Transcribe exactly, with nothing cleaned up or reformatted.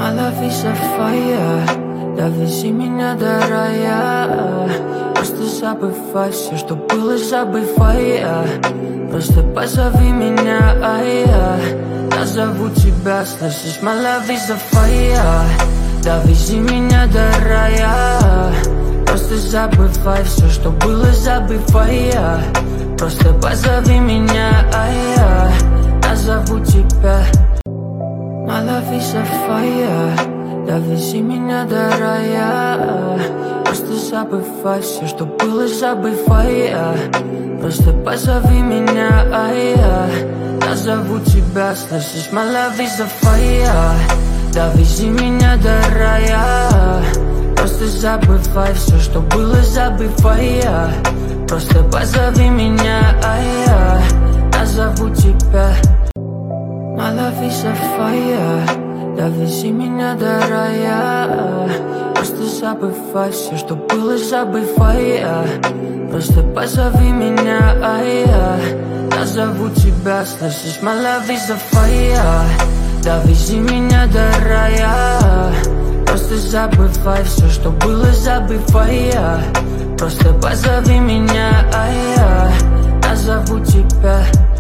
My love is a fire, довези меня до рая. Просто забывай все, что было, забывай. Просто позови меня, а я назову тебя, слышишь? My love is a fire, довези меня до рая. Просто забывай все, что было, забывай. Просто позови меня, а я назову тебя. My love is a fire, довези меня до рая. Просто забывай все, что было, забывай. Просто позови меня, а я назову тебя, слышишь? My love is a fire, довези меня до рая. Просто забывай все, что было, забывай. Просто позови меня, а я назову тебя. My love is a fire, довези меня до рая. Просто забывай все, что было, забывай. Просто позови меня, а я назову тебя, слышишь? My love is a fire, довези меня до рая. Просто забывай все, что было, забывай. Просто позови меня, а я назову тебя.